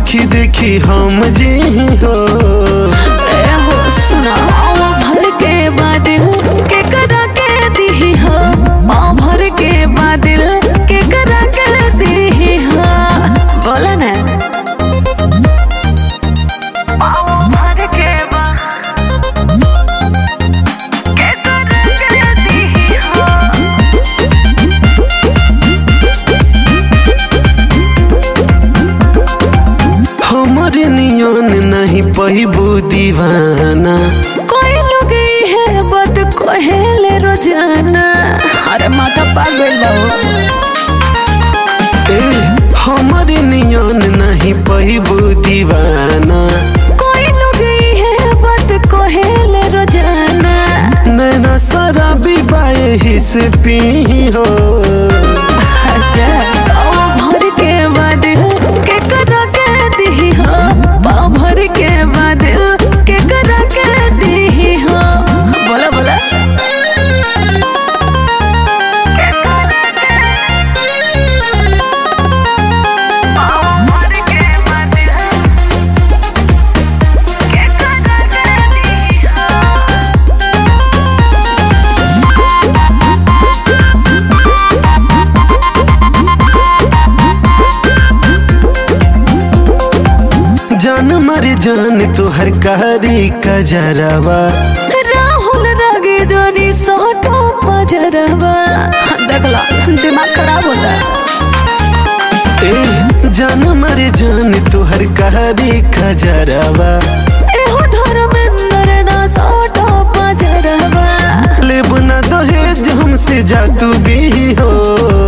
देखी देखी हम जी हो। ए हो सुना भर के बादल के करा के दी हो, भर के बादल के करा के दी हो। बोला ना भर के के करा के दी हो। हमारे नियन नहीं पहिबू दीवाना, कोई लोग है बद कोहेले रोजाना। अरे माथा पागल हो। ए हमारे नियन नहीं पहिबू दीवाना, कोई लोग है बद कोहेले रोजाना। नैना शराबी बाए हिस पी हो। अच्छा भर के बादल के करा के दी हो, भर के बादल के करा के दी हो। बोला बोला जान मर जान तुहर कारी कजरवा, राहुल रागे जोनी सोटो पजरवा। देखला दिमाग खराब होता है। ए जान मर जान तुहर कारी कजरवा, एहो धर्मेंद्र ना सोटो पजरवा। लेबना दहेज हमसे जा तू भी हो।